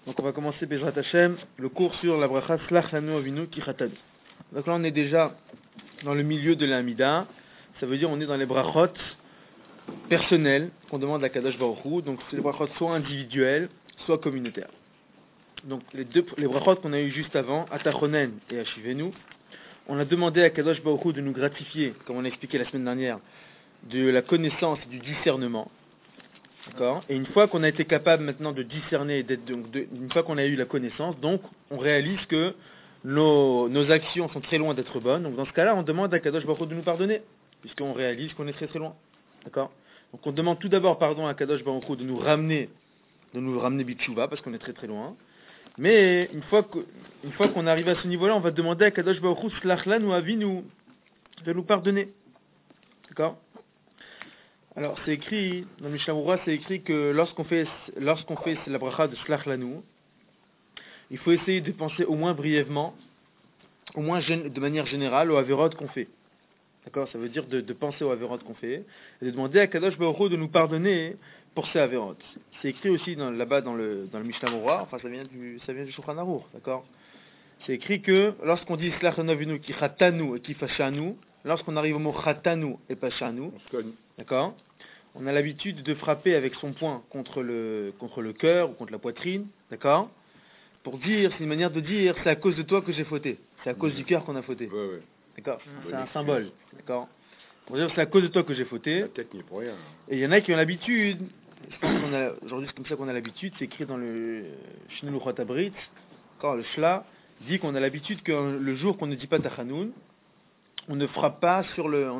Donc on va commencer Bezrat Hashem, le cours sur la bracha Slach Lanu Avinu Kichatanu. Donc là on est déjà dans le milieu de l'Amida, ça veut dire on est dans les brachot personnels qu'on demande à Kadosh Baruch Hu, donc c'est les brachot soit individuels, soit communautaires. Donc les brachot qu'on a eu juste avant, Atachonen et Ashivenu, on a demandé à Kadosh Baruch Hu de nous gratifier, comme on a expliqué la semaine dernière, de la connaissance et du discernement. D'accord. Et une fois qu'on a été capable maintenant de discerner, une fois qu'on a eu la connaissance, donc on réalise que nos actions sont très loin d'être bonnes. Donc dans ce cas-là, on demande à Kadosh Baruch Hu de nous pardonner, puisqu'on réalise qu'on est très très loin. D'accord. Donc on demande tout d'abord pardon à Kadosh Baruch Hu de nous ramener Bitshuva, parce qu'on est très très loin. Mais une fois qu'on arrive à ce niveau-là, on va demander à Kadosh Baruch Hu Slach Lanu Avinu de nous pardonner. D'accord. Alors c'est écrit dans le Mishnah Berurah, c'est écrit que lorsqu'on fait la bracha de Slach Lanu, il faut essayer de penser au moins brièvement, au moins de manière générale, aux averot qu'on fait. D'accord, ça veut dire de penser aux averot qu'on fait et de demander à Kadosh Baruch Hu de nous pardonner pour ces averot. C'est écrit aussi là-bas dans le Mishnah Berurah, enfin ça vient du Shulchan Aruch, d'accord. C'est écrit que lorsqu'on dit Slach Lanu Avinu ki chatanu et ki fashanu, lorsqu'on arrive au mot chatanu et pashanu, d'accord, on a l'habitude de frapper avec son poing contre le cœur ou contre la poitrine, d'accord, pour dire, c'est une manière de dire, c'est à cause de toi que j'ai fauté, c'est à cause du cœur qu'on a fauté, d'accord, c'est un symbole, d'accord, pour dire c'est à cause de toi que j'ai fauté. La tête n'y est pour rien. Et il y en a qui ont l'habitude, je pense aujourd'hui c'est comme ça qu'on a l'habitude, c'est écrit dans le Shinui Luchot Abrit, quand le Shla dit qu'on a l'habitude que le jour qu'on ne dit pas Tachanoun, on ne frappe pas sur la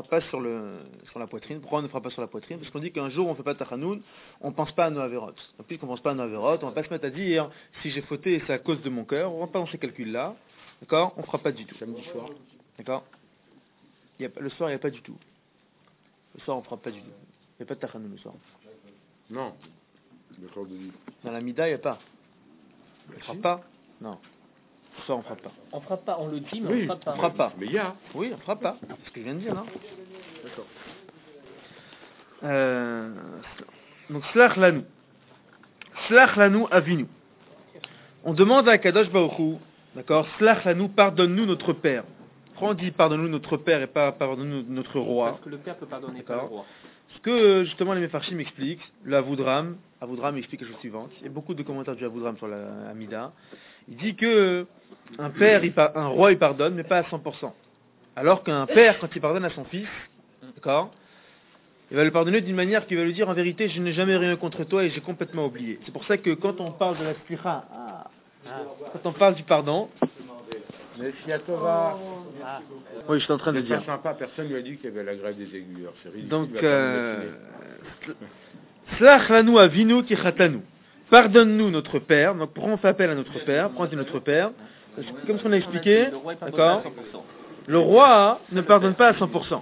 poitrine. Pourquoi on ne frappe pas sur la poitrine? Parce qu'on dit qu'un jour on ne fait pas Tachanoun, on ne pense pas à nos averot. Donc puisqu'on ne pense pas à nos averot, on ne va pas se mettre à dire si j'ai fauté c'est à cause de mon cœur, on ne va pas dans ces calculs-là. D'accord? On ne fera pas du tout. Samedi soir. D'accord? Le soir il n'y a pas du tout. Le soir on ne frappe pas du tout. Il n'y a pas de Tachanoun le soir. Non. Dans la Mida il n'y a pas. On ne frappe pas? Non. Le soir on ne frappe pas. On frappe pas, on le dit, mais oui, on frappe pas. On frappe pas. Mais il y a. Oui, on frappe pas. C'est ce que je viens de dire, non? D'accord. Donc, Slach Lanu. Slach Lanu Avinu. On demande à Kadosh Baruch Hu, d'accord, Slach Lanu, pardonne-nous notre Père. Pourquoi on dit pardonne-nous notre Père et pas pardonne-nous notre roi? Parce que le Père peut pardonner, pas le roi. Ce que justement les Mefarshim expliquent, le Avodram explique la chose suivante. Il y a beaucoup de commentaires du Avodram sur la Amida. Il dit que un roi il pardonne, mais pas à 100%. Alors qu'un père, quand il pardonne à son fils, d'accord, il va le pardonner d'une manière qui va lui dire en vérité, je n'ai jamais rien contre toi et j'ai complètement oublié. C'est pour ça que quand on parle de la slicha, quand on parle du pardon, mais si à Tova, oui, je suis en train de c'est dire. pas sympa, personne lui a dit qu'il y avait la grève des aiguilleurs. C'est ridicule. Donc, Slach Lanu Avinu ki chatanu. Pardonne-nous notre Père. Donc pourquoi on fait appel à notre Père? Pourquoi on dit notre Père? Comme ce qu'on a expliqué, d'accord, le roi ne pardonne pas à 100%.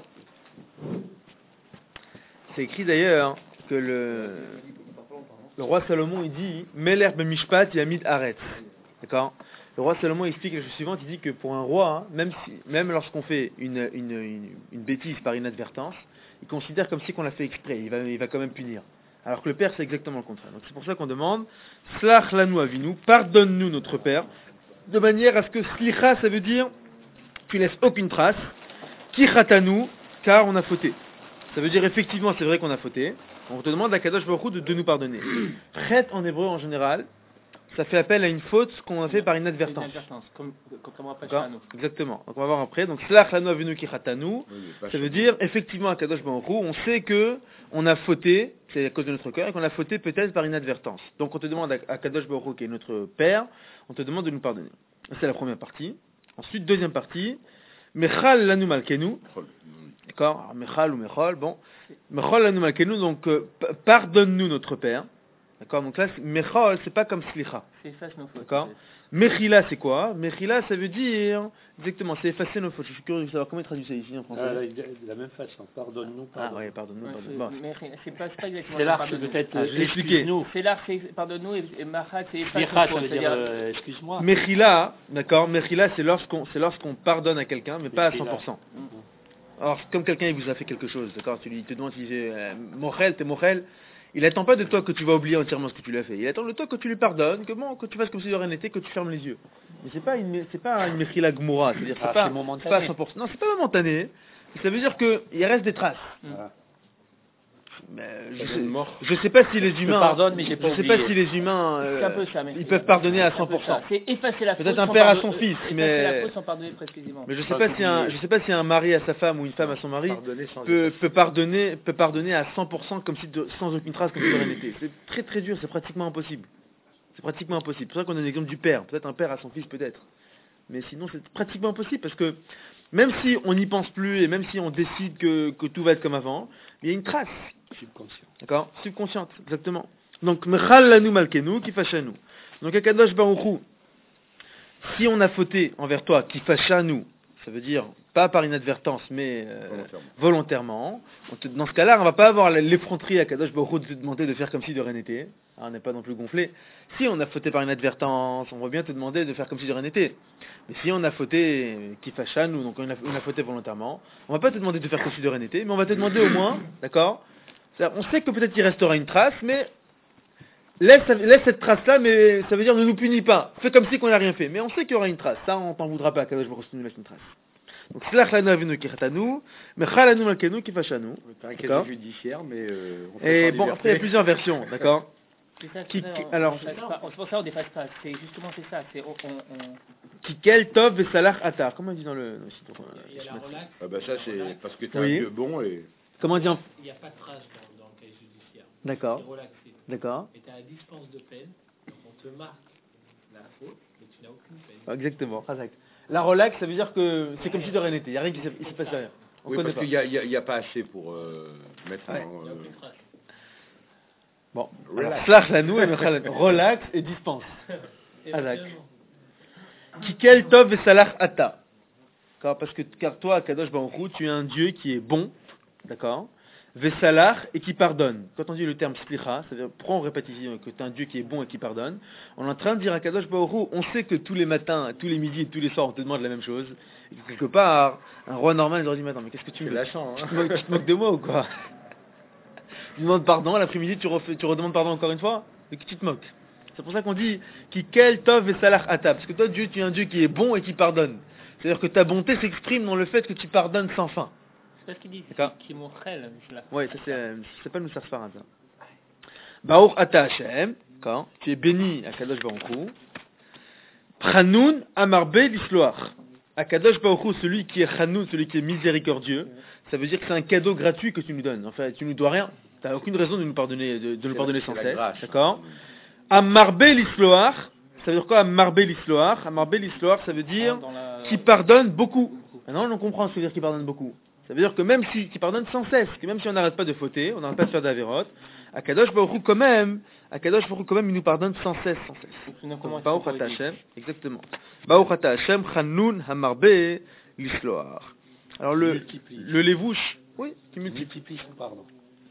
C'est écrit d'ailleurs que le roi Salomon il dit Meler b'mishpat yamid aretz. D'accord. Le roi Salomon explique la chose suivante, il dit que pour un roi, même lorsqu'on fait une bêtise par inadvertance, il considère comme si qu'on l'a fait exprès, il va quand même punir. Alors que le Père, c'est exactement le contraire. Donc c'est pour ça qu'on demande Slach Lanu Avinu, pardonne-nous notre Père, de manière à ce que Slicha, ça veut dire tu laisses aucune trace, Kichatanu, car on a fauté. Ça veut dire effectivement, c'est vrai qu'on a fauté. On te demande à Kadosh Baruch Hu de nous pardonner. Chet en hébreu en général, ça fait appel à une faute qu'on a fait par inadvertance. Contrairement à Pashanu. Exactement. Donc on va voir après. Donc Slach Lanu Avinu Kichatanu, ça veut dire effectivement à Kadosh Baruch Hu, on sait que on a fauté, c'est à cause de notre cœur, et qu'on a fauté peut-être par inadvertance. Donc on te demande à Kadosh Baruch Hu, qui est notre Père, on te demande de nous pardonner. C'est la première partie. Ensuite, deuxième partie, Mechal Lanu Malkenu. D'accord. Alors, Mechal ou Mechol, bon. Mechol Lanu Malkenu, donc pardonne-nous notre Père. D'accord, donc là, Mechol, c'est pas comme Slicha. C'est efface nos fautes. D'accord. Mechila, c'est quoi? Mechila, ça veut dire, exactement, c'est effacer nos fautes. Je suis curieux de savoir comment il traduit ça ici en français. De la même façon, pardonne-nous. Ah oui, pardonne-nous. Bon. C'est pas exactement c'est là, c'est peut-être, je l'ai expliqué. C'est là, c'est pardonne-nous, et Machat, c'est efface Slicha, nos ça fautes. veut dire, excuse-moi. Mechila, d'accord, Mechila, c'est lorsqu'on pardonne à quelqu'un, mais pas à 100%. Alors, comme quelqu'un il vous a fait quelque chose, d'accord, il te demande si c'est Mochel, t'es Mochel, il attend pas de toi que tu vas oublier entièrement ce que tu lui as fait. Il attend de toi que tu lui pardonnes, que tu fasses comme si de rien n'était, que tu fermes les yeux. Mais c'est pas une mechila gmoura, c'est-à-dire c'est pas à 100%. Non, c'est pas momentané. Ça veut dire que il reste des traces. Voilà. Mais mort. je sais pas si les humains, pardonne, mais j'ai pas je sais oublié. pas si les humains, C'est un peu ça, mais ils peuvent pardonner à c'est un peu 100%. ça. C'est effacer la faute. Peut-être un sans père à pardonner- son fils, effacer mais- la faute sans pardonner précisément. Mais je sais pas si un mari à sa femme ou une femme à son mari Pardonner sans peut pardonner à 100% comme si sans aucune trace comme si de rien n'était. C'est très très dur, c'est pratiquement impossible. C'est pratiquement impossible. C'est pour ça qu'on a l'exemple du père. Peut-être un père à son fils, peut-être. Mais sinon, c'est pratiquement impossible parce que même si on n'y pense plus et même si on décide que tout va être comme avant, il y a une trace. Subconscient. D'accord? Subconsciente, exactement. Donc, Mechal lanu malkenu ki fachanu. Donc, Akadosh Baruch Hu, si on a fauté envers toi, qui fachanu, ça veut dire pas par inadvertance, mais volontairement. Dans ce cas-là, on va pas avoir l'effronterie à Kadosh Baruch Hu de te demander de faire comme si de rien n'était. On n'est pas non plus gonflé. Si on a fauté par inadvertance, on va bien te demander de faire comme si de rien n'était. Mais si on a fauté qui fachanu, donc on a fauté volontairement, on va pas te demander de faire comme si de rien n'était, mais on va te demander au moins, d'accord? On sait que peut-être il restera une trace, mais laisse cette trace-là, mais ça veut dire ne nous punis pas. Fais comme si qu'on n'a rien fait. Mais on sait qu'il y aura une trace. Ça, on t'en voudra pas. Kadosh Baruch Hu nous laisse une trace. Donc, slach lanu avinu ki chatanu, mechal lanu malkenu ki fachanu. C'est un D'accord. casier judiciaire, mais on peut Et pas bon, liberté. après, il y a plusieurs versions, d'accord? C'est ça, Qui- c'est ça, alors- c'est pour ça on n'efface pas. C'est justement c'est ça. C'est Kikel tov vesalach atar. Comment on dit dans le site? Il y a la relax. Ah bah ça c'est parce que t'es Oui. un vieux bon et Comment on dit en... Il n'y a pas de trace dans le casier judiciaire. D'accord, C'est relaxé. d'accord. Et tu as la dispense de peine. Donc on te marque la faute, mais tu n'as aucune peine. Exactement, Razak. La relax, ça veut dire que c'est comme si de rien n'était. Il n'y a rien qui il se passe rien. On oui connaît parce pas. qu'il y a pas assez pour mettre Ouais. en, Il n'y a aucune trace. Bon, Relax. slach lanu et mechal lanu. Relax et dispense. Azak. Éventuellement. Kikel tov vesalach ata. Car toi, Kadosh Baruch Hu, tu es un Dieu qui est bon, d'accord, vesalach et qui pardonne. Quand on dit le terme slicha, c'est-à-dire pourquoi on répète ici que tu es un Dieu qui est bon et qui pardonne, on est en train de dire à Kadosh Baruch Hu, on sait que tous les matins, tous les midis et tous les soirs on te demande la même chose, et que quelque part, un roi normal il aurait dit, mais attends, mais qu'est-ce que tu me c'est lâchant. tu te moques de moi ou quoi? Tu demandes pardon, l'après-midi tu redemandes pardon encore une fois, et que tu te moques. C'est pour ça qu'on dit Kikel tov vesalach ata, parce que toi Dieu, tu es un Dieu qui est bon et qui pardonne. C'est-à-dire que ta bonté s'exprime dans le fait que tu pardonnes sans fin. c'est pas ce qu'il dit. D'accord. C'est Kimochel. Ouais, ça c'est pas le Moussar Sfarad. ça. Baruch ata Hashem, quand tu es béni à Kadosh Baruch Hu. Pranoun amarbe l'isloach. À Kadosh Baruch Hu, celui qui est Chanoun, celui qui est miséricordieux, ça veut dire que c'est un cadeau gratuit que tu nous donnes. Enfin, tu nous dois rien. Tu n'as aucune raison de nous pardonner, de nous pardonner sans la cesse. grâce. D'accord. Amarbe l'isloach, ça veut dire quoi Amarbe l'isloach? Amarbe l'isloach, ça veut dire qui pardonne beaucoup. Maintenant, on comprend ce que veut dire qui pardonne beaucoup. Ça veut dire que même si qui pardonne sans cesse, que même si on n'arrête pas de fauter, on n'arrête pas de faire d'Averot, Akadosh Baruch Hu quand même, il nous pardonne sans cesse. Baruch ata Hashem, exactement. Baruch ata Hashem, Chanun hamarbe l'isloach. Alors le lévouche, oui, qui multiplie. Pardon.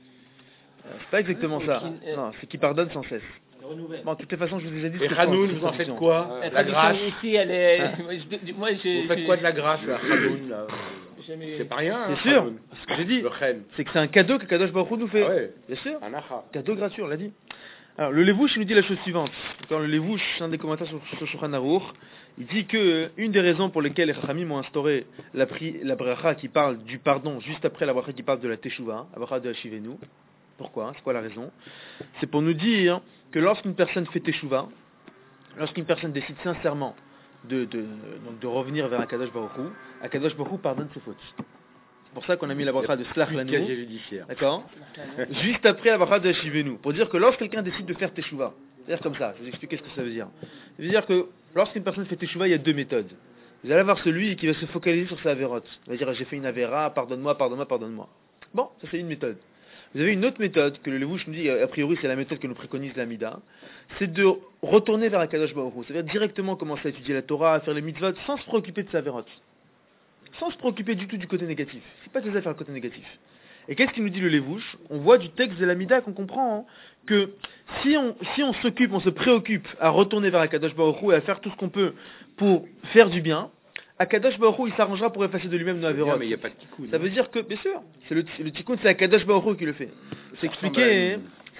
C'est pas exactement ça. Non, c'est qui pardonne sans cesse. Le renouvelle. Bon, de toutes les façons, je vous ai déjà dit. Et ce que Hanoun, c'est vous en cette faites traduction. quoi La La grâce. traduction ici, elle est. Moi, Vous faites quoi de la grâce là, Hanoun là Jamais- C'est pas rien. Bien hein, sûr, Hanoun. c'est ce que j'ai dit. Le Chen. C'est que c'est un cadeau que Kadosh Baruch Hu nous fait. Ah ouais. Bien sûr. Un acha. Cadeau gratuit, on l'a dit. Alors, le Levouche, il nous dit la chose suivante. Quand le Levouche, un des commentaires sur Shulchan Aruch, il dit que une des raisons pour lesquelles les Chachamim ont instauré la bracha qui parle du pardon juste après la bracha qui parle de la Teshuvah, la bracha de Hashivenu. Pourquoi? C'est quoi la raison? C'est pour nous dire que lorsqu'une personne fait Teshuvah, lorsqu'une personne décide sincèrement donc de revenir vers Akadosh Baruch Hu, Akadosh Baruch Hu pardonne ses fautes. C'est pour ça qu'on a mis la bracha de Slach Plus de Lanu. casier judiciaire. D'accord. Juste après la bracha de Hashivenu. Pour dire que lorsque quelqu'un décide de faire Teshuvah, c'est-à-dire comme ça, je vais vous expliquer ce que ça veut dire. Ça veut dire que lorsqu'une personne fait Teshuvah, il y a deux méthodes. Vous allez avoir celui qui va se focaliser sur sa avérote. Il va dire j'ai fait une avéra, pardonne-moi, pardonne-moi, pardonne-moi. Bon, ça c'est une méthode. Vous avez une autre méthode que le Levouche nous dit, a priori c'est la méthode que nous préconise l'Amida, c'est de retourner vers Akadosh Baruch Hu. C'est-à-dire directement commencer à étudier la Torah, à faire les mitzvot, sans se préoccuper de sa avérote. Sans se préoccuper du tout du côté négatif. C'est pas déjà faire le côté négatif. Et qu'est-ce qu'il nous dit le Levouche? On voit du texte de l'Amida qu'on comprend que si on s'occupe, on se préoccupe à retourner vers Akadosh Baruch Hu et à faire tout ce qu'on peut pour faire du bien, Akadosh Baruch Hu il s'arrangera pour effacer de lui-même nos avérotes. Mais il n'y a pas de tikkun. Ça veut dire que, bien sûr, c'est le tikkun, c'est Akadosh Baruch Hu qui le fait. C'est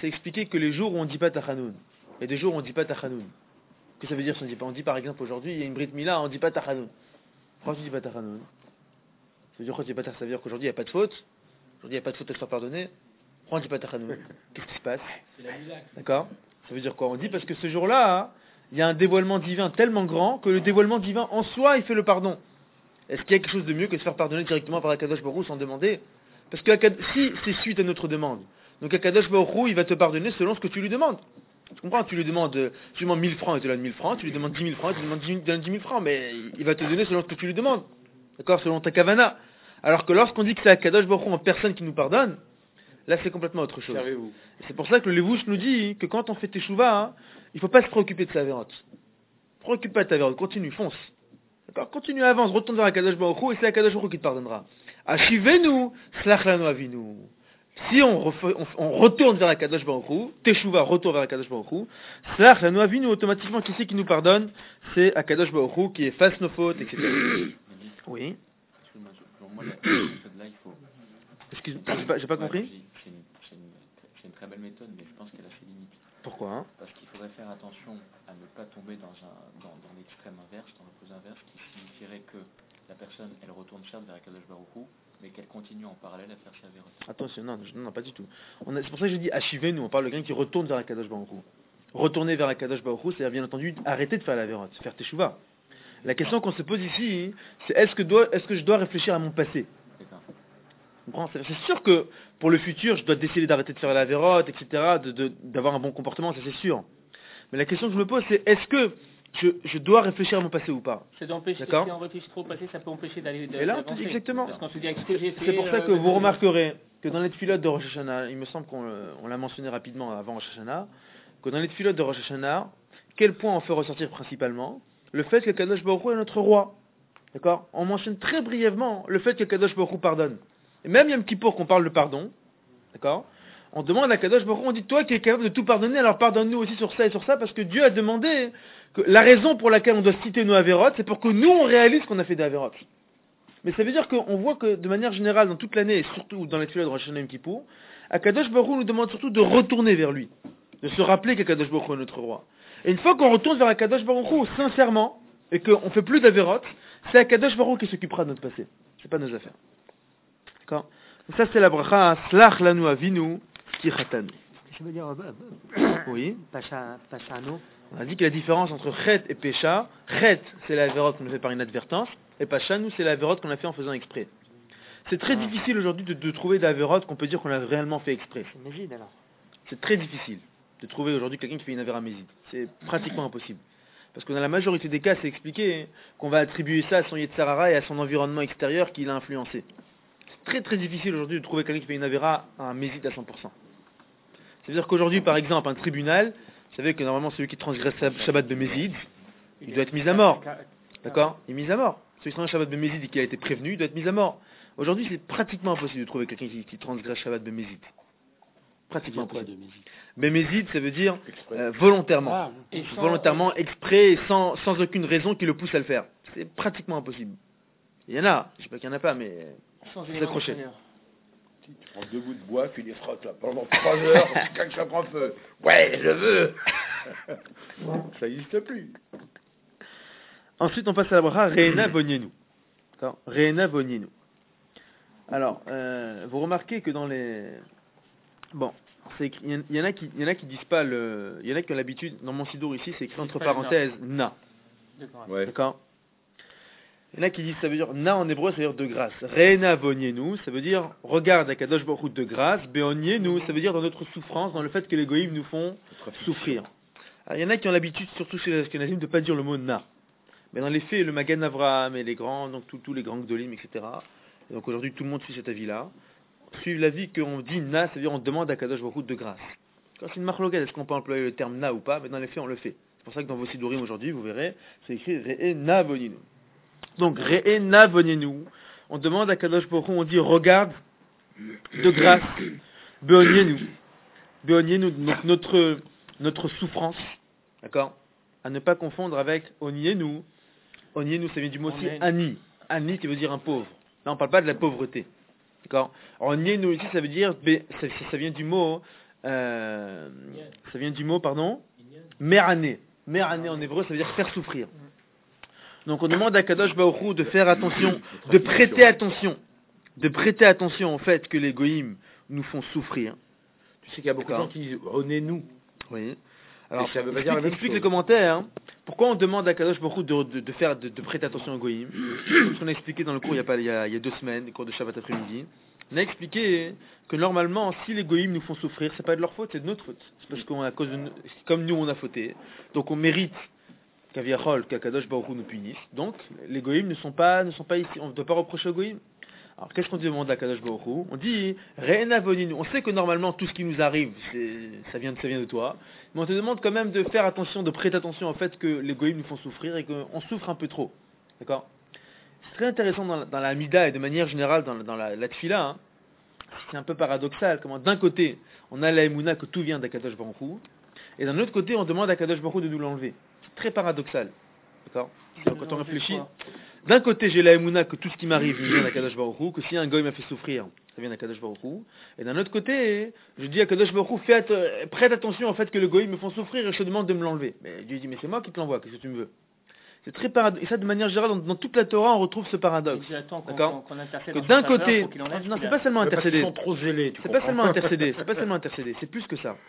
c'est expliquer que les jours où on dit pas Tachanoun, et des jours où on dit pas Tachanoun. Que ça veut dire si on dit pas? On dit par exemple aujourd'hui, il y a une Brit Mila, on dit pas Tachanoun. Pourquoi tu dis pas Tachanoun? Ça veut dire quoi, tu dis pas Tachanoun? Ça veut dire qu'aujourd'hui il n'y a pas de faute. Aujourd'hui il n'y a pas de faute à se faire pardonner. Pourquoi on dit pas Tachanoun? Qu'est-ce qui se passe? C'est la Mila. D'accord? Ça veut dire quoi? On dit parce que ce jour-là, il y a un dévoilement divin tellement grand que le dévoilement divin en soi, il fait le pardon. Est-ce qu'il y a quelque chose de mieux que de se faire pardonner directement par Akadosh Baruch Hu sans demander? Parce que si c'est suite à notre demande, donc Akadosh Baruch Hu, il va te pardonner selon ce que tu lui demandes. Tu comprends? Tu lui demandes 1000 francs, il te donne 1000 francs. Tu lui demandes 10 000 francs, il te donne 10 000 francs. Mais il va te donner selon ce que tu lui demandes. D'accord? Selon ta kavana. Alors que lorsqu'on dit que c'est Akadosh Baruch Hu en personne qui nous pardonne, là c'est complètement autre chose. Servez-vous. C'est pour ça que le Levouche nous dit que quand on fait teshuva, il ne faut pas se préoccuper de sa vérote. Préoccupe pas de ta vérote, continue, fonce. D'accord? Continue, avance, retourne vers Akadosh Baruch Hu et c'est Akadosh Baruch Hu qui te pardonnera. Ashivenu, slach lanu avinu. Si on retourne vers Akadosh Baruch Hu, teshuva, retour vers Akadosh Baruch Hu, slach lanu avinu, automatiquement, qui c'est qui nous pardonne? C'est Akadosh Baruch Hu qui efface nos fautes, etc. Oui. Excuse-moi, pour moi, la méthode-là, il faut... Excuse-moi, j'ai pas compris? C'est une très belle méthode, mais je pense qu'elle a ses limites. Pourquoi hein? Parce qu'il faudrait faire attention à ne pas tomber dans l'extrême inverse, dans l'opposé inverse, qui signifierait que la personne, elle retourne certes vers Akadosh Baruch Hu, mais qu'elle continue en parallèle à faire sa vérote. Attention, non, pas du tout. C'est pour ça que je dis Ashivenu, on parle de quelqu'un qui retourne vers Akadosh Baruch Hu. Retourner vers Akadosh Baruch Hu, c'est bien entendu arrêter de faire la vérote, faire teshuva. La question qu'on se pose ici, c'est est-ce que je dois réfléchir à mon passé? C'est sûr que pour le futur, je dois décider d'arrêter de faire la vérote, etc., d'avoir un bon comportement, ça c'est sûr. Mais la question que je me pose, c'est est-ce que je dois réfléchir à mon passé ou pas? C'est d'empêcher, si D'accord. on réfléchit trop au passé, ça peut empêcher d'aller Et là, d'avancer. exactement. Parce qu'on se dit avec ce que j'ai fait. C'est pour ça que vous remarquerez que dans les tfilotes de Rosh Hashanah, il me semble qu'on l'a mentionné rapidement avant Rosh Hashanah, que dans les tfilotes de Rosh Hashanah, quel point on fait ressortir principalement? Le fait que Kadosh Baruch Hu est notre roi. D'accord? On mentionne très brièvement le fait que Kadosh Baruch Hu pardonne. Et même Yom Kippour qu'on parle de pardon, d'accord? On demande à Kadosh Baruch Hu, on dit toi qui es capable de tout pardonner, alors pardonne-nous aussi sur ça et sur ça, parce que Dieu a demandé que la raison pour laquelle on doit citer nos avérotes, c'est pour que nous on réalise qu'on a fait des avérotes. Mais ça veut dire qu'on voit que de manière générale, dans toute l'année, et surtout dans les tefilot de Rosh Hashanah et Yom Kippour, Akadosh Baruch Hu nous demande surtout de retourner vers lui, de se rappeler qu'Akadosh Baruch Hu est notre roi. Et une fois qu'on retourne vers Akadosh Baruch Hu sincèrement, et qu'on fait plus d'avérotes, c'est Akadosh Baruch Hu qui s'occupera de notre passé. C'est pas nos affaires. D'accord? Donc ça c'est la bracha Slach lanu avinu kichatan. Je veux dire, Oui. Pachano. On a dit que la différence entre chet et pécha, chet c'est la vérote qu'on a fait par inadvertance, et pachanu c'est la vérote qu'on a fait en faisant exprès. C'est très difficile aujourd'hui de trouver des vérotes qu'on peut dire qu'on a réellement fait exprès. C'est Mégide alors. C'est très difficile de trouver aujourd'hui quelqu'un qui fait une avéra méside. C'est pratiquement impossible. Parce que dans la majorité des cas, c'est expliqué qu'on va attribuer ça à son Yetzirara et à son environnement extérieur qui l'a influencé. C'est très très difficile aujourd'hui de trouver quelqu'un qui fait une avéra à un méside à 100%. C'est-à-dire qu'aujourd'hui, par exemple, un tribunal, vous savez que normalement celui qui transgresse Shabbat de Méside, il doit être mis à mort. D'accord? Il est mis à mort. Celui qui transgresse Shabbat de Méside et qui a été prévenu, il doit être mis à mort. Aujourd'hui, c'est pratiquement impossible de trouver quelqu'un qui transgresse Shabbat de Méside. Pratiquement impossible. Bémézide, ça veut dire volontairement. Volontairement, exprès, et sans aucune raison qui le pousse à le faire. C'est pratiquement impossible. Il y en a, je sais pas qu'il n'y en a pas, mais c'est accroché. Tu prends 2 bouts de bois, tu les frottes là pendant 3 heures, jusqu'à que ça prend feu. Ouais, je veux. Ça n'existe plus. Ensuite, on passe à la bracha Re'ena Vonienu. D'accord? Re'ena Vonienu. Alors, vous remarquez que dans les... Bon, il y en a qui disent pas le... Il y en a qui ont l'habitude, dans mon sidour ici, c'est écrit entre parenthèses na. Ouais. D'accord? Il y en a qui disent, ça veut dire, na en hébreu, ça veut dire de grâce. Re'ena vonienu, ça veut dire, regarde Akadosh Baruch Hu de grâce. Beonienu, ça veut dire dans notre souffrance, dans le fait que les goïms nous font souffrir. Alors, il y en a qui ont l'habitude, surtout chez les Ashkenazim, de ne pas dire le mot na. Mais dans les faits, le Magan Avraham et les grands, donc tous les grands gdolim, etc. Et donc aujourd'hui, tout le monde suit cet avis-là. Suivent l'avis qu'on dit na, ça veut dire on demande à Akadosh Baruch Hu de grâce. Quand c'est une marloquette, est-ce qu'on peut employer le terme na ou pas? Mais dans les faits, on le fait. C'est pour ça que dans vos sidurim aujourd'hui, vous verrez, c'est écrit Re'ena vonienu. Donc, Re'ena vonienu, on demande à Kadosh Baruch Hu, on dit regarde de grâce, Beonienu, donc notre souffrance, d'accord, à ne pas confondre avec Onienu. Onienu, ça vient du mot aussi Ani. Ani qui veut dire un pauvre. Là, on ne parle pas de la pauvreté, d'accord. Onienu ici, ça veut dire, ça vient du mot Ça vient du mot, pardon, Me'ané. Me'ané en hébreu, ça veut dire faire souffrir. Donc on demande à Kadosh Baruch Hu de faire attention, de prêter attention au fait que les goïms nous font souffrir. Tu sais qu'il y a beaucoup de gens qui disent honnez-nous. Oui. Alors, ça veut pas dire la même explique chose. les commentaires. Hein. Pourquoi on demande à Kadosh Baruch Hu de prêter attention aux goïms? Ce qu'on a expliqué dans le cours il y a 2 semaines, le cours de Shabbat après-midi. On a expliqué que normalement, si les goïms nous font souffrir, c'est pas de leur faute, c'est de notre faute. C'est parce qu'à cause de comme nous on a fauté, donc on mérite qu'Akadosh Baruch Hu nous punisse. Donc les goïms ne sont pas ici. On ne doit pas reprocher aux goïms. Alors qu'est-ce qu'on demande à Kadosh Baruch Hu? On dit Re'ena voninu. On sait que normalement tout ce qui nous arrive, ça vient de toi. Mais on te demande quand même de faire attention, de prêter attention au fait que les goïms nous font souffrir et qu'on souffre un peu trop. D'accord? C'est très intéressant dans la Amida et de manière générale dans la Tfila. Hein. C'est un peu paradoxal. Comment d'un côté on a la Emouna que tout vient d'Akadosh Baruch Hu, et d'un autre côté on demande à Kadosh Baruch Hu de nous l'enlever. C'est très paradoxal. D'accord? Donc, quand on réfléchit, d'un côté j'ai la Emouna que tout ce qui m'arrive vient d'Akadosh Baruch Hu, que si un goy m'a fait souffrir, ça vient d'Akadosh Baruch Hu. Et d'un autre côté, je dis à Kadosh Baruch Hu, prête attention au fait que le goy me font souffrir et je te demande de me l'enlever. Mais Dieu dit mais c'est moi qui te l'envoie, qu'est-ce que tu me veux? C'est très paradoxal. Et ça, de manière générale, dans toute la Torah, on retrouve ce paradoxe. D'accord? Que d'un côté, non, c'est pas seulement intercéder. Ils sont trop zélés. C'est pas seulement intercéder. C'est plus que ça.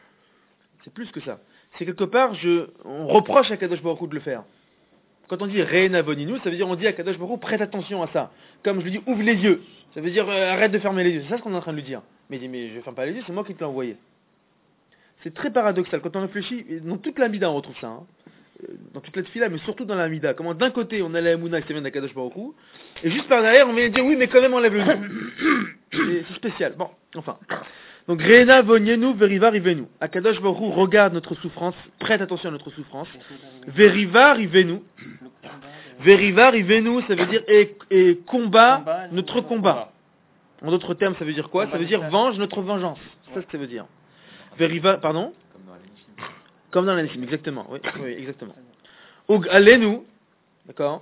C'est quelque part, on reproche à Kadosh Baruch Hu de le faire. Quand on dit Re'ena voninu, ça veut dire on dit à Kadosh Baruch Hu prête attention à ça. Comme je lui dis ouvre les yeux. Ça veut dire arrête de fermer les yeux. C'est ça ce qu'on est en train de lui dire. Mais il dit mais je ferme pas les yeux, c'est moi qui te l'ai envoyé. C'est très paradoxal. Quand on réfléchit, dans toute la Mida on retrouve ça. Hein. Dans toute la tefila, mais surtout dans la Amida. Comment d'un côté on a la Emouna qui vient d'Akadosh Baruch Hu, et juste par derrière on vient dire oui mais quand même enlève le nous. C'est spécial. Bon, enfin. Donc Re'ena vonienu veriva rivenu. Akadosh Baruch Hu regarde notre souffrance, prête attention à notre souffrance. Veriva rivenu. Veriva rivenu, ça veut dire et combat notre combat. En d'autres termes, ça veut dire quoi? Ça veut dire venge notre vengeance. C'est ça ce que ça veut dire. Veriva, pardon? Comme dans l'Anissim, exactement. Oui, exactement. Ug alenu, d'accord.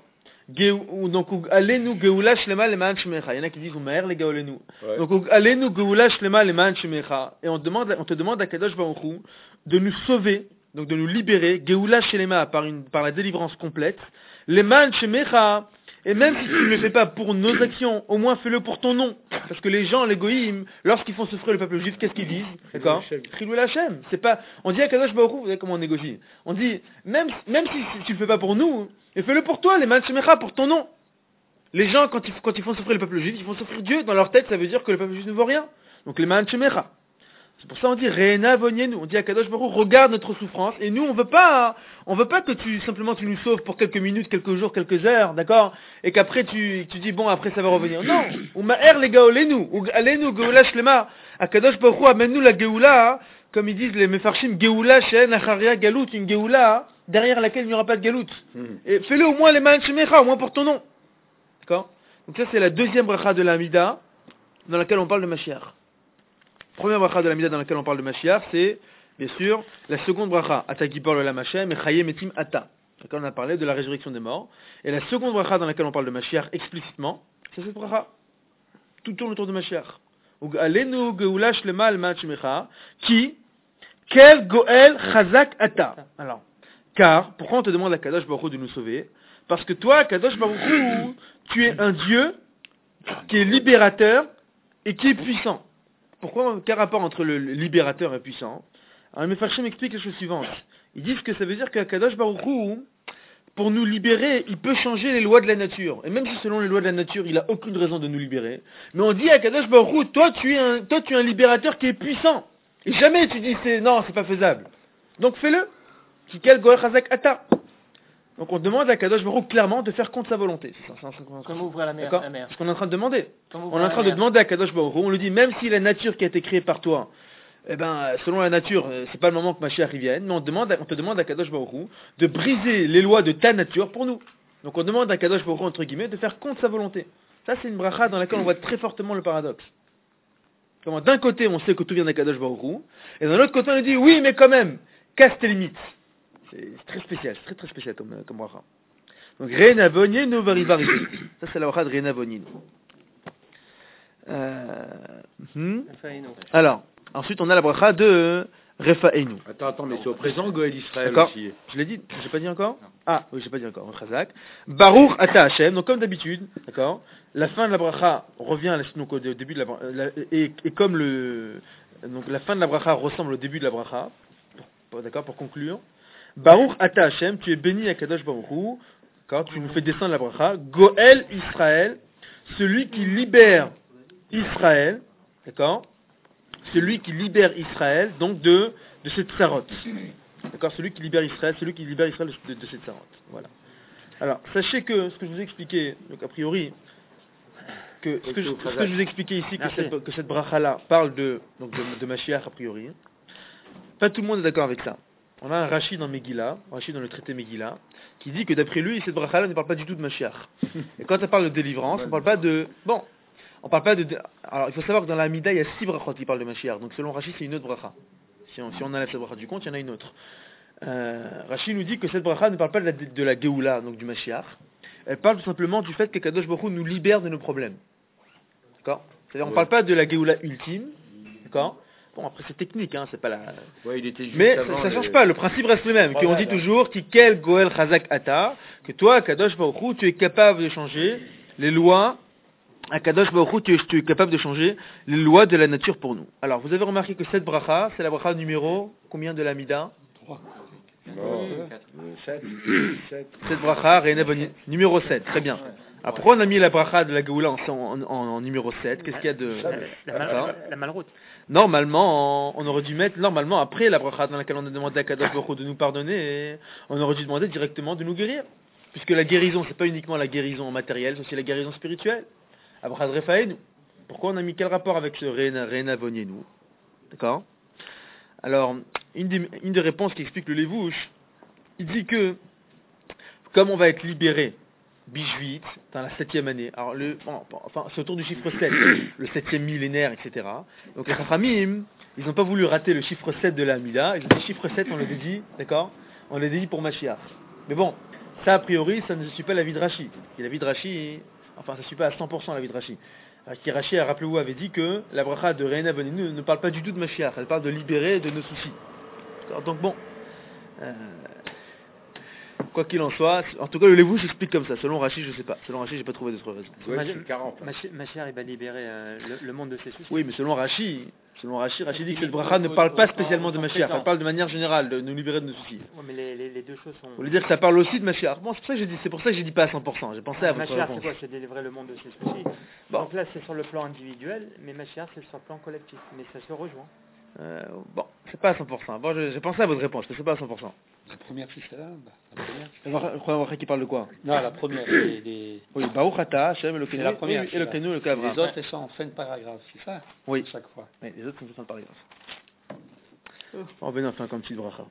Donc ug alenu geula shlema leman shemecha. Il y en a qui disent umaer le gaolenu. Donc ug alenu geula shlema leman shemecha. Et on te demande à Kadosh Baruch Hu de nous sauver, donc de nous libérer, geula shlema par la délivrance complète, leman shemecha. Et même si tu ne le fais pas pour nos actions, au moins fais-le pour ton nom. Parce que les gens, les goïms, lorsqu'ils font souffrir le peuple juif, qu'est-ce qu'ils disent? D'accord? Chilou Lachem. C'est pas, on dit à Kadosh Baruch Hu, vous voyez comment on négocie. On dit, même si tu le fais pas pour nous, et fais-le pour toi, les Manchemecha, pour ton nom. Les gens, quand ils font souffrir le peuple juif, ils font souffrir Dieu. Dans leur tête, ça veut dire que le peuple juif ne vaut rien. Donc les Manchemecha. C'est pour ça on dit Re'ena vonienu. On dit à Kadosh Baruch Hu, regarde notre souffrance. Et nous, on veut pas que tu nous sauves pour quelques minutes, quelques jours, quelques heures, d'accord? Et qu'après tu dis bon, après ça va revenir. Non. Umaer le gaolenu. Alenu geula shlema. À Kadosh Baruch Hu, amène-nous la geoula, comme ils disent les mefarshim, geoula she'en acharia galout, une geoula derrière laquelle il n'y aura pas de galout. Et fais-le au moins les manchemecha, au moins pour ton nom. D'accord? Donc ça c'est la deuxième bracha de la Mida, dans laquelle on parle de Mashiach. Première bracha de la Mida dans laquelle on parle de Mashiach, c'est, bien sûr, la seconde bracha, Ata Gibor le Mashiach, et Chaye Metim Ata. D'accord, on a parlé de la résurrection des morts. Et la seconde bracha dans laquelle on parle de Mashiach explicitement, c'est cette bracha. Tout tourne autour de Mashiach. Alenu geula shlema al ma'achmecha, qui, quel goel chazak ata. Alors, car, pourquoi on te demande à Kadosh Baruch Hu de nous sauver? Parce que toi, Kadosh Baruch Hu, tu es un Dieu qui est libérateur et qui est puissant. Pourquoi? Quel rapport entre le libérateur et puissant? Alors, mes Mefarshim m'explique la chose suivante. Ils disent que ça veut dire que Kadosh Baruch Hu, pour nous libérer, il peut changer les lois de la nature. Et même si selon les lois de la nature, il n'a aucune raison de nous libérer. Mais on dit à Kadosh Baruch Hu, toi tu es un libérateur qui est puissant. Et jamais tu dis non, c'est pas faisable. Donc fais-le. Kikel Goel Chazak Ata. Donc on demande à Kadosh Baruch Hu clairement de faire contre sa volonté. Comme ouvrir la mer. C'est ce qu'on est en train de demander. On est en train de demander à Kadosh Baruch Hu, on lui dit même si la nature qui a été créée par toi, selon la nature, c'est pas le moment que Mashiach vienne, mais on te demande à Kadosh Baruch Hu de briser les lois de ta nature pour nous. Donc on demande à Kadosh Baruch Hu, entre guillemets, de faire contre sa volonté. Ça c'est une bracha dans laquelle on voit très fortement le paradoxe. Comment d'un côté on sait que tout vient d'Akadosh Baruch Hu, et d'un autre côté on lui dit oui mais quand même, casse tes limites. C'est très spécial, c'est très spécial comme bracha. Donc Re'ena vonienu veriva rivenu. Ça c'est la bracha de Re'ena vonienu. Alors, Ensuite, on a la bracha de Refaenu. Attends, mais c'est au présent Goël Israël D'accord. aussi. Je l'ai dit, j'ai pas dit encore? Ah, oui, j'ai pas dit encore. Chazak. Baruch ata Hashem. Donc, comme d'habitude, d'accord, la fin de la bracha revient donc, au début de et comme donc, la fin de la bracha ressemble au début de la bracha, d'accord, pour conclure. Baruch ata Hashem, tu es béni à Kadosh Baruch Hu, d'accord, tu nous fais descendre la bracha. Goël Israël, celui qui libère Israël, d'accord, celui qui libère Israël, donc de cette tsarote. D'accord, celui qui libère Israël de cette tsarote. Voilà. Alors, sachez que ce que je vous ai expliqué, donc a priori, ce que je vous ai expliqué ici, que cette bracha-là parle de Mashiach a priori, pas tout le monde est d'accord avec ça. On a un Rashi dans Megillah, Rashi dans le traité Megillah, qui dit que d'après lui, cette bracha-là ne parle pas du tout de Mashiach. Et quand on parle de délivrance, on parle pas de... Bon, on parle pas de... Alors, il faut savoir que dans la Hamida, il y a 6 brachot qui parlent de Mashiach. Donc, selon Rashi, c'est une autre bracha. Si on enlève cette bracha du compte, il y en a une autre. Rashi nous dit que cette bracha ne parle pas de la Géoula, donc du Mashiach. Elle parle tout simplement du fait que Kadosh Baruch Hu nous libère de nos problèmes. D'accord? C'est-à-dire, on ne parle pas de la Géoula ultime. D'accord? Bon, après, c'est technique, hein, c'est pas la... Ouais, il était juste mais ça ne change pas, le principe reste le même. Voilà, on dit toujours, Kikel Goel Chazak Ata, que toi, Kadosh Baruch Hu, tu es capable de changer les lois. À Kadosh Baruch Hu, tu es capable de changer les lois de la nature pour nous. Alors, vous avez remarqué que cette bracha, c'est la bracha numéro combien de la Mida? 3. Non, 7. Cette bracha, numéro 7, très bien. Alors, pourquoi on a mis la bracha de la Géoula en numéro 7? Qu'est-ce qu'il y a de... La malroute. Normalement, on aurait dû mettre, après la bracha dans laquelle on a demandé à Kadosh Baruch Hu de nous pardonner, on aurait dû demander directement de nous guérir. Puisque la guérison, c'est pas uniquement la guérison matérielle, c'est aussi la guérison spirituelle. Abrahad Refaenu. Pourquoi on a mis quel rapport avec ce Reina Vonienu? D'accord? Alors, une des réponses qui explique le Lévouche, il dit que, comme on va être libéré, Bishvit, dans la 7e année, alors c'est autour du chiffre 7, le 7e millénaire, etc. Donc les Chachamim, ils n'ont pas voulu rater le chiffre 7 de la Hamida, ils ont dit chiffre 7, on le dédie, d'accord? On le dédie pour Mashiach. Mais bon, ça a priori, ça ne suit pas la vie de Rashi. Et la vie de Rashi, ça ne suit pas à 100% la vie de Rashi. Rashi, rappelez-vous, avait dit que la bracha de Reina Beninu ne parle pas du tout de Mashiach, elle parle de libérer de nos soucis. Donc bon, quoi qu'il en soit, en tout cas le Lévouche explique comme ça. Selon Rashi, je ne sais pas. Selon Rashi, j'ai pas trouvé d'autre raison. Mashiach, il va libérer le monde de ses soucis. Oui, mais selon Rashi dit que cette bracha ne parle pas spécialement de Mashiach, elle parle de manière générale de nous libérer de nos soucis. Oui, mais les deux choses sont... Vous voulez dire que ça parle aussi de Mashiach? Bon, c'est pour ça que j'ai dit pas à 100%. J'ai pensé à votre Mashiach, réponse. c'est quoi? C'est délivrer le monde de ses soucis. Bon. Donc là, c'est sur le plan individuel, mais Mashiach, c'est sur le plan collectif. Mais ça se rejoint. Bon, c'est pas à 100%. Bon, j'ai pensé à votre réponse, mais c'est pas à 100%. La première, c'est ça. Le Bracha qui parle de quoi? Non, la première, c'est Oui, Baruch Ata, Hashem, c'est la première. et le Kenu, le Kavra. Les autres, elles sont en fin de paragraphe, c'est ça? Oui. Chaque fois. Oui, les autres sont en fin de paragraphe. On va enfin comme petit Bracha.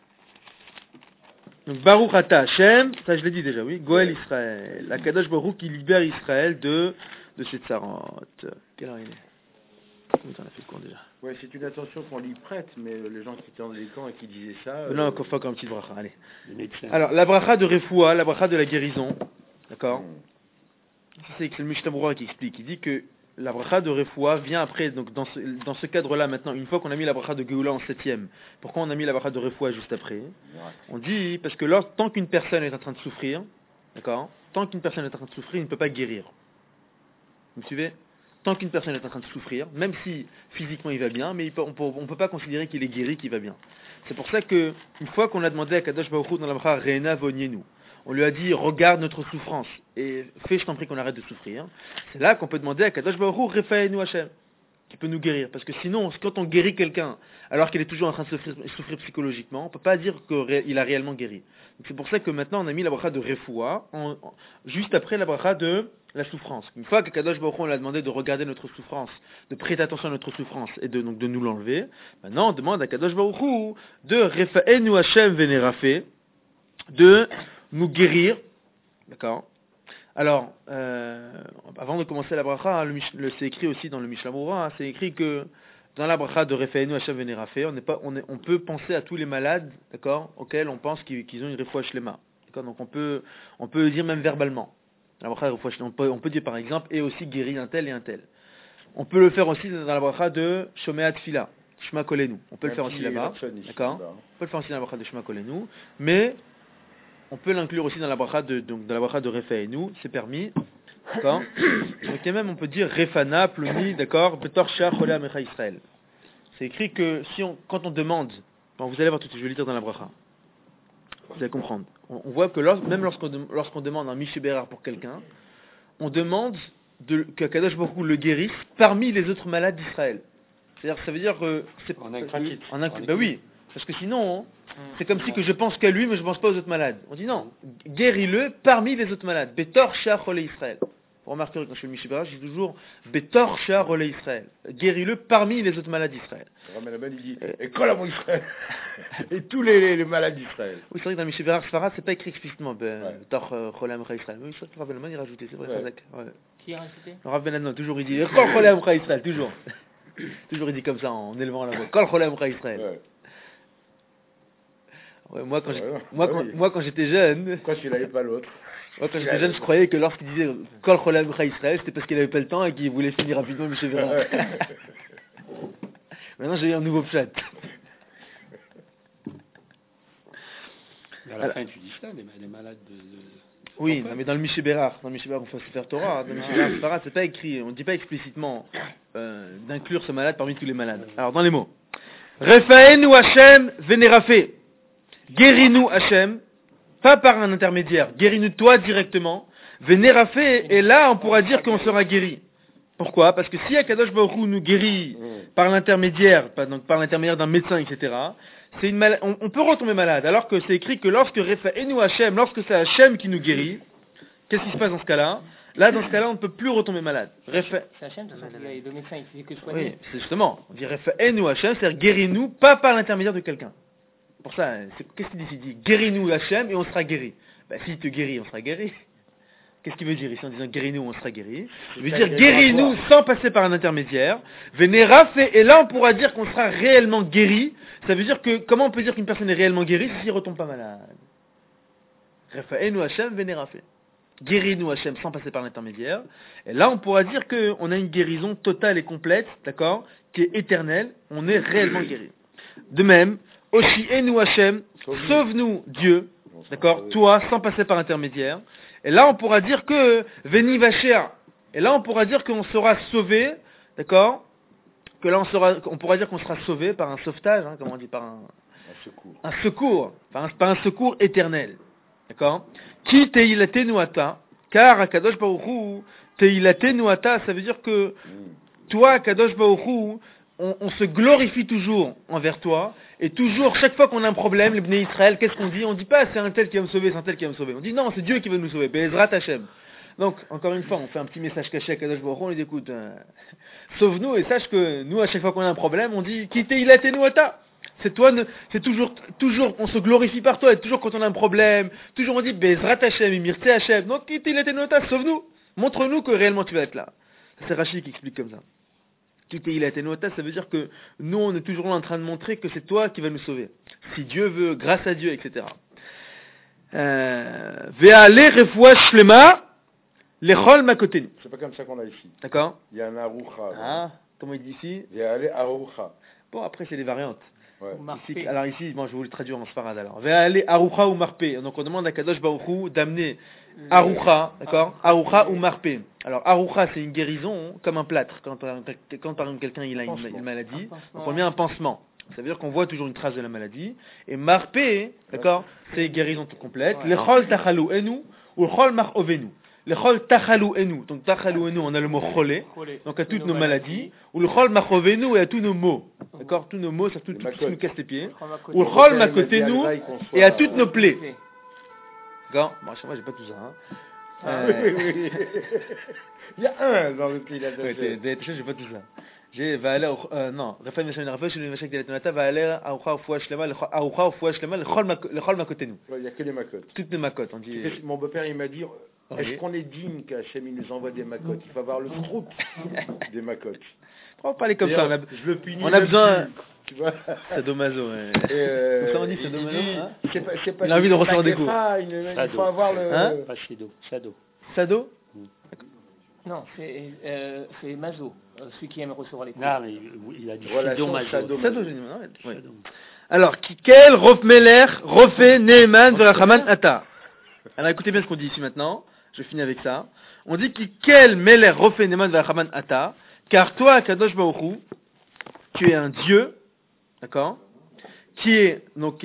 Donc, Baruch Ata Hashem, ça je l'ai dit déjà, oui. Goël Israël. La Kadosh Baruch qui libère Israël de cette sarote. Quelle heure il est? Combien on a fait le cours déjà? Ouais, c'est une attention qu'on lui prête, mais les gens qui étaient dans les camps et qui disaient ça... Non, qu'on fait comme petite bracha, allez. Alors, la bracha de Refoua, la bracha de la guérison, d'accord? C'est le Mishnah qui explique. Il dit que la bracha de Refoua vient après, donc dans ce cadre-là maintenant, une fois qu'on a mis la bracha de Géoula en 7e, pourquoi on a mis la bracha de Refoua juste après? On dit, parce que tant qu'une personne est en train de souffrir, d'accord? Tant qu'une personne est en train de souffrir, il ne peut pas guérir. Vous me suivez? Tant qu'une personne est en train de souffrir, même si physiquement il va bien, mais on ne peut pas considérer qu'il est guéri, qu'il va bien. C'est pour ça que une fois qu'on a demandé à Kadosh Baruch Hu dans la bracha Reina Vonienu, on lui a dit regarde notre souffrance et fais je t'en prie qu'on arrête de souffrir. C'est là qu'on peut demander à Kadosh Baruch Hu Refaenu Hashem, qui peut nous guérir. Parce que sinon, quand on guérit quelqu'un alors qu'il est toujours en train de souffrir psychologiquement, on ne peut pas dire qu'il a réellement guéri. Donc c'est pour ça que maintenant on a mis la bracha de Refoua juste après la bracha de la souffrance. Une fois que Kadosh Baruch Hu on l'a demandé de regarder notre souffrance, de prêter attention à notre souffrance et de nous l'enlever, maintenant on demande à Kadosh Baruch Hu de Refaenu Hashem Venerafé, de nous guérir. D'accord? Alors, avant de commencer la bracha, c'est écrit aussi dans le Mishnah Berurah, c'est écrit que dans la bracha de Refaenu Hashem Venerafé, on peut penser à tous les malades, d'accord, auxquels on pense qu'ils ont une refoua shlema. D'accord? Donc on peut le dire même verbalement. La bracha de refoua shlema, on peut dire par exemple, et aussi guéri un tel et un tel. On peut le faire aussi dans la bracha de Shomea Tfila. Shema Kolenu. On peut le faire aussi là-bas. D'accord? On peut le faire aussi dans la bracha de Shema Kolenu. Mais on peut l'inclure aussi dans la bracha de Refa'enu. C'est permis. D'accord? Donc, et même, on peut dire Refana, Ploni, d'accord? Betor Shea Chole Amecha Israël. C'est écrit que quand on demande, bon, vous allez voir tout de suite, je vais le dire dans la bracha. Vous allez comprendre. On voit que même lorsqu'on demande un Mishéberar pour quelqu'un, on demande que Kadosh Baruch Hu le guérisse parmi les autres malades d'Israël. C'est-à-dire, ça veut dire que c'est En un bah oui, parce que sinon, c'est comme si que je pense qu'à lui, mais je ne pense pas aux autres malades. On dit non, guéris-le parmi les autres malades. Betor Shea Chole Israël. Vous remarquerez quand je fais le Mishéberar, je dis toujours Betor Shea Chole Israël. Guéris-le parmi les autres malades d'Israël. Il dit et Kol Israël et tous les malades d'Israël. Oui, c'est vrai que dans le Mishéberar Sfarad, c'est pas écrit explicitement Betor Chole Amecha Israël. Oui, c'est vrai que Rav Ben Amnon, il rajoutait, c'est vrai, Chazak. Qui a rajouté? Rav Ben Amnon, toujours il dit Kol Chole Amecha Israël, toujours. Toujours il dit comme ça en élevant la voix. Kol Chole Amecha Israël. Ouais, moi quand j'étais jeune. Pourquoi tu n'avais pas l'autre? Moi quand j'étais jeune, je croyais que lorsqu'il disait Kol Chole Amecha Israël, c'était parce qu'il avait pas le temps et qu'il voulait finir rapidement le Mishéberar. Maintenant j'ai eu un nouveau pshat. À la fin, tu dis ça, les malades de... Oui, non, mais dans le Mishéberar, on fait se faire Torah. Dans le Mishéberar, c'est pas écrit, on ne dit pas explicitement d'inclure ce malade parmi tous les malades. Alors, dans les mots. Refaenu Hashem Vénérafé. Guéris-nous Hashem, pas par un intermédiaire. Guéris-nous toi directement. Vénérafé, et là, on pourra dire qu'on sera guéri. Pourquoi? Parce que si Akadosh Baruch Hu nous guérit par l'intermédiaire, donc par l'intermédiaire d'un médecin, etc., on peut retomber malade, alors que c'est écrit que lorsque Refaenu Hashem, lorsque c'est Hashem qui nous guérit, qu'est-ce qui se passe dans ce cas-là? Là, dans ce cas-là, on ne peut plus retomber malade. C'est Hashem, le médecin, il fait que soigner. Oui, c'est justement, on dit Refaenu Hashem, c'est-à-dire guéris-nous, pas par l'intermédiaire de quelqu'un. Pour ça, qu'est-ce qu'il dit? Il dit guéris-nous Hashem et on sera guéri. Ben, s'il te guérit, on sera guéri. Qu'est-ce qu'il veut dire ici en disant guéris-nous, on sera guéri? Il veut dire guéris-nous sans passer par un intermédiaire. Vénérafé, et là on pourra dire qu'on sera réellement guéri. Ça veut dire que, comment on peut dire qu'une personne est réellement guérie s'il ne retombe pas malade? Refaenu Hashem, vénérafé. Guéris-nous Hashem sans passer par l'intermédiaire. Et là on pourra dire qu'on a une guérison totale et complète, d'accord, qui est éternelle. On est réellement guéri. De même, Oshienu Hashem, sauve-nous Dieu, d'accord, toi, sans passer par intermédiaire. Et là, on pourra dire que Veni Vacher. Et là, on pourra dire qu'on sera sauvé, d'accord? Que là, on pourra dire qu'on sera sauvé par un sauvetage, hein, comment on dit, par un secours, par un secours éternel, d'accord? Ki teilatenu ata, car Akadosh Baruch Hu teilatenu ata, ça veut dire que toi, Akadosh Baruch Hu, on se glorifie toujours envers toi, et toujours, chaque fois qu'on a un problème, les Bnei Israël, qu'est-ce qu'on dit? On ne dit pas c'est un tel qui va me sauver, c'est un tel qui va me sauver. On dit non, c'est Dieu qui va nous sauver. Be'ezrat Hashem. Donc, encore une fois, on fait un petit message caché à Kadosh Baruch Hu, on lui dit écoute, sauve-nous et sache que nous, à chaque fois qu'on a un problème, on dit Ki teilatenu ata. C'est toi, c'est toujours, on se glorifie par toi, et toujours quand on a un problème, toujours on dit Be'ezrat Hashem, Mirtze Hashem. Donc, Ki teilatenu ata, sauve-nous. Montre-nous que réellement tu vas être là. C'est Rachid qui explique comme ça. Ça veut dire que nous, on est toujours là en train de montrer que c'est toi qui vas nous sauver. Si Dieu veut, grâce à Dieu, etc. Ve'ale refoua shlema lechol makotenu. C'est pas comme ça qu'on a ici. D'accord? Il y a un aroucha. Ah, comment il dit ici? Ve'ale aroucha. Bon, après, c'est des variantes. Ouais. Ici, alors ici, bon, je vais vous le traduire en sfarad alors. Ve'ale aroucha ou marpé. Donc on demande à Kadosh Baruch Hu d'amener aroucha, d'accord? Aroucha ou marpé. Alors aroucha, c'est une guérison comme un plâtre. Quand par exemple quelqu'un il a une maladie, donc on met un pansement. Ça veut dire qu'on voit toujours une trace de la maladie. Et marpé, d'accord, c'est guérison toute complète. Lechol tachalou enu ou lechol mar'ovenu. Lechol tachalou enu. Donc tachalou enu, on a le mot cholé, donc à toutes nos maladies. Ou lechol mar'ovenu et à tous nos maux. D'accord, tous nos maux, ça tout ce qui nous casse les pieds. Ou lechol makotenu et à toutes nos plaies. D'accord? Bon, moi j'ai pas tout ça. Hein. Oui. Il y a un dans le pays là-dedans. J'ai pas tout ça. J'ai Valer, non, Raphaël Meshach Nerafé, je lui Meshach Delatonata, Valer, Aoucha, Foua Shlema, Lechol Makotenu. Il n'y a que les macotes. Toutes les macotes, on dit. Mon beau-père, il m'a dit est-ce qu'on est digne qu'Hachem nous envoie des macotes? Il faut avoir le strout des macotes. On va parler comme ça. Je le punis. On a besoin. Tu vois, Sadomaso, ouais. Ça on dit Sadomaso, hein? C'est pas il a envie de recevoir des coups. Il faut avoir le... Hein? Pas Sado. Sado? Non, c'est Mazo, celui qui aime recevoir les coups. Non, mais il a dit Relation Mazo. Sadogenim, ouais. Alors, quel Rof Meler, Rofé, Neeman, Verachaman, Ata. Alors écoutez bien ce qu'on dit ici maintenant. Je finis avec ça. On dit quel Meler, Rofé, Neeman, Verachaman, Ata. Car toi, Kadosh Baruch Hu, tu es un Dieu, d'accord, qui est donc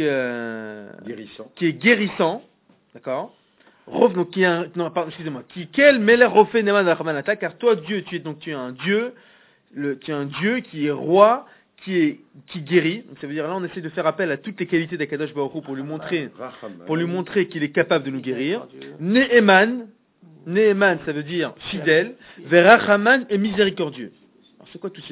guérissant, d'accord. Rof, donc qui est un, non, pardon, excusez-moi. Quel Meler, Rofé, Neeman, Verachaman, Ata. Car toi, Dieu, tu es un Dieu, tu es un Dieu qui est roi, qui guérit. Donc ça veut dire là on essaie de faire appel à toutes les qualités d'Akadosh Baruch Hu pour lui montrer qu'il est capable de nous guérir. Ne'eman, ça veut dire fidèle, Verachaman est miséricordieux. Alors c'est quoi tous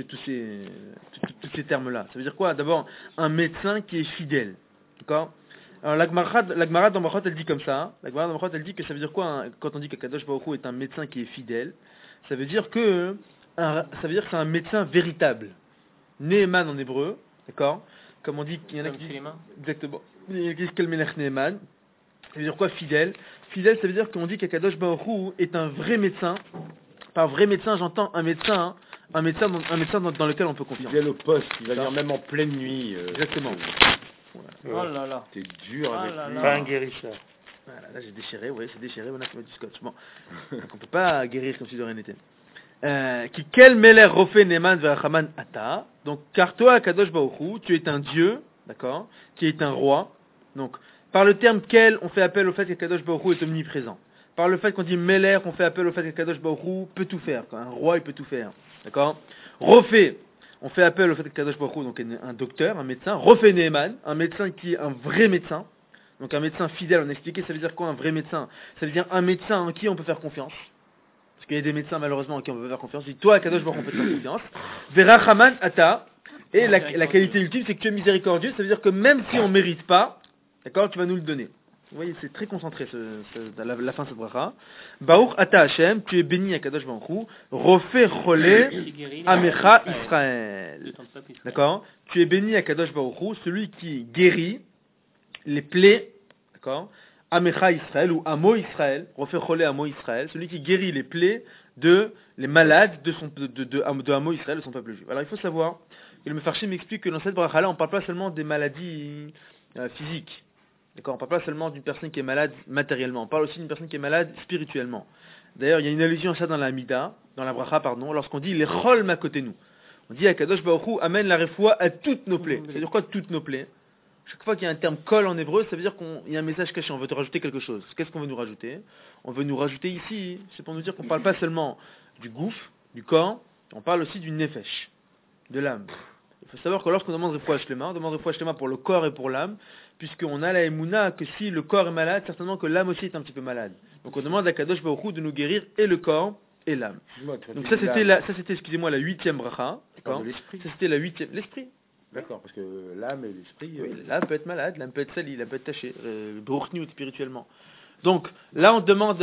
ces termes-là? Ça veut dire quoi? D'abord un médecin qui est fidèle. D'accord? Alors l'Agmara dans Brachot elle dit comme ça. L'Agmara dans Brachot elle dit que ça veut dire quoi quand on dit qu'Akadosh Baruch Hu est un médecin qui est fidèle? Ça veut dire que c'est un médecin véritable. Neeman en hébreu, d'accord? Comme on dit, il y en a qui disent exactement. Il y en a qui disent quel Melech Neeman. Ça veut dire quoi fidèle? Fidèle, ça veut dire qu'on dit qu'Akadosh Baruch Hu est un vrai médecin. Par vrai médecin, j'entends un médecin dans lequel on peut confier. Fidèle au poste, il va venir même en pleine nuit. Exactement. Oh là là. T'es dur avec lui. Pas un guérisseur. Voilà, là j'ai déchiré, oui, c'est déchiré, on a fait du scotch. Bon, donc on peut pas guérir comme si de rien n'était. Quel Meler Rofé Neeman Verachaman Ata. Donc, car toi, Kadosh Baruch Hu, tu es un Dieu, d'accord, qui est un roi. Donc, par le terme quel, on fait appel au fait que Kadosh Baruch Hu est omniprésent. Par le fait qu'on dit Meler, on fait appel au fait que Kadosh Baruch Hu peut tout faire. Un roi, il peut tout faire, d'accord. Rofé, on fait appel au fait que Kadosh Baruch Hu donc est un docteur, un médecin. Rofé Neeman, un médecin qui est un vrai médecin. Donc, un médecin fidèle. On a expliqué, ça veut dire quoi un vrai médecin? Ça veut dire un médecin en qui on peut faire confiance. Parce qu'il y a des médecins malheureusement en qui on peut faire confiance. Je dis toi, Kadosh Baruch Hu, on peut faire confiance. Verachaman Ata. Et la qualité ultime, c'est que tu es miséricordieux. Ça veut dire que même si on ne mérite pas, d'accord, tu vas nous le donner. Vous voyez, c'est très concentré la fin de cette bracha. Baruch Ata Hashem, tu es béni à Kadosh Baruch Hu. Rofé Cholé Amecha Israël. D'accord. Tu es béni à Kadosh Baruch Hu, celui qui guérit les plaies, d'accord. Amecha Israël ou Amo Israël, refait Cholé Amo Israël, celui qui guérit les plaies les malades de Amo Israël, de son peuple juif. Alors il faut savoir, et le Mefarshim m'explique que dans cette bracha-là, on ne parle pas seulement des maladies physiques, d'accord, on ne parle pas seulement d'une personne qui est malade matériellement, on parle aussi d'une personne qui est malade spirituellement. D'ailleurs, il y a une allusion à ça dans la Amida, dans la bracha, pardon, lorsqu'on dit les chol ma côté nous. On dit à Kadosh Baruch Hu amène la refoua à toutes nos plaies. C'est-à-dire quoi toutes nos plaies? Chaque fois qu'il y a un terme kol en hébreu, ça veut dire qu'il y a un message caché, on veut te rajouter quelque chose. Qu'est-ce qu'on veut nous rajouter? On veut nous rajouter ici, c'est pour nous dire qu'on ne parle pas seulement du gouffre, du corps, on parle aussi du nefesh, de l'âme. Il faut savoir que lorsqu'on demande refoua shlema, on demande refoua shlema pour le corps et pour l'âme, puisqu'on a la émouna que si le corps est malade, certainement que l'âme aussi est un petit peu malade. Donc on demande à Kadosh Baruch Hu de nous guérir et le corps et l'âme. Donc ça c'était, excusez-moi, la 8e bracha. Ça c'était la 8e, l'esprit. D'accord, parce que l'âme et l'esprit... Oui, l'âme peut être malade, l'âme peut être salie, l'âme peut être tachée, brochniut spirituellement. Donc, là on demande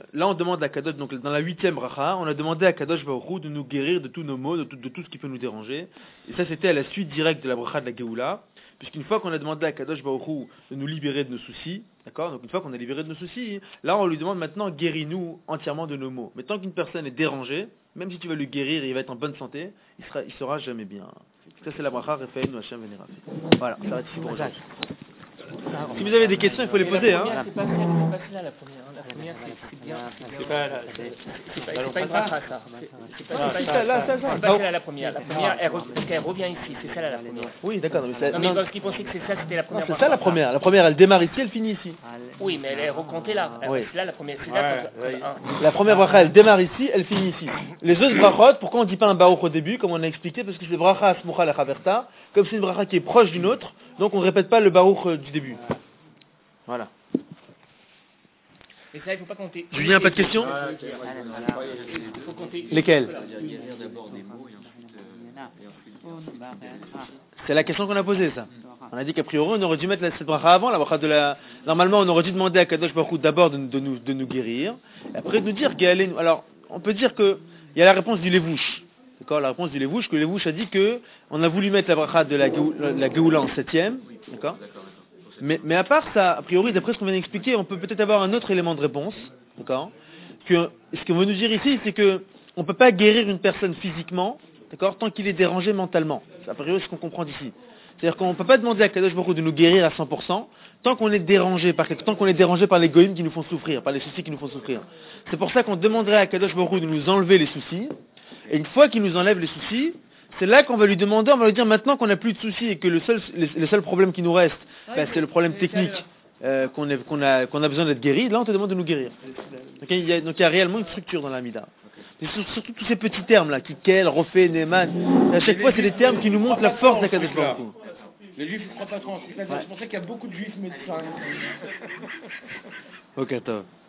à Kadosh, donc dans la 8e bracha, on a demandé à Kadosh Baruch Hu de nous guérir de tous nos maux, de tout ce qui peut nous déranger. Et ça c'était à la suite directe de la bracha de la Géoula, puisqu'une fois qu'on a demandé à Kadosh Baruch Hu de nous libérer de nos soucis, d'accord, donc une fois qu'on est libéré de nos soucis, là on lui demande maintenant guéris-nous entièrement de nos maux. Mais tant qu'une personne est dérangée, même si tu vas lui guérir et il va être en bonne santé, il sera jamais bien. Ça c'est la bracha Raphaël Hashem Vénérafi. Voilà, ça arrête ici pour aujourd'hui. Si vous avez des questions, il faut les poser. Hein. C'est pas celle-là la première. La première, c'est bien. C'est pas une bracha, ça. C'est pas celle-là la première. La première, elle revient ici. C'est celle-là la première. Oui, d'accord. Non, mais parce qu'ils pensaient que c'était la première. C'est ça la première. La première, elle démarre ici, elle finit ici. Oui, mais elle est recomptée là. Oui. C'est là la première. C'est là la première bracha, elle démarre ici, elle finit ici. Les autres brachot, pourquoi on ne dit pas un baruch au début, comme on a expliqué? Parce que c'est bracha asmucha la chaverta. Comme c'est une bracha qui est proche d'une autre, donc on ne répète pas le baruch du début. Voilà. Et ça, il ne faut pas compter. Julien, pas de questions? Il faut compter. Lesquelles? C'est la question qu'on a posée, ça. On a dit qu'a priori, on aurait dû mettre cette bracha avant, la bracha de la... Normalement, on aurait dû demander à Kadosh Baruch Hu d'abord de nous guérir, et après de nous dire Gaëlenu. Alors, on peut dire que il y a la réponse du Levouche. D'accord, la réponse du Levouche, que le Levouche a dit que on a voulu mettre la bracha de la Géoula en 7e. D'accord. Mais à part ça, a priori, d'après ce qu'on vient d'expliquer, on peut peut-être avoir un autre élément de réponse. D'accord. Ce qu'on veut nous dire ici, c'est que on ne peut pas guérir une personne physiquement, d'accord, tant qu'il est dérangé mentalement. C'est a priori ce qu'on comprend d'ici. C'est-à-dire qu'on ne peut pas demander à Kadosh Baruch Hu de nous guérir à 100%, tant qu'on est dérangé par les goïms qui nous font souffrir, par les soucis qui nous font souffrir. C'est pour ça qu'on demanderait à Kadosh Baruch Hu de nous enlever les soucis, et une fois qu'il nous enlève les soucis, c'est là qu'on va lui demander, on va lui dire maintenant qu'on n'a plus de soucis et que le seul problème qui nous reste, c'est le problème technique qu'on a besoin d'être guéri, là on te demande de nous guérir. Donc il y a réellement une structure dans l'Amida. Et surtout tous ces petits termes là, Kikel, Rofé, Neyman, à chaque fois c'est des termes qui nous montrent la force d'Akadosh Baruch Hu. Les juifs ne croient pas trop en ce truc-là, c'est pour ça qu'il y a beaucoup de juifs médecins. Ok, top.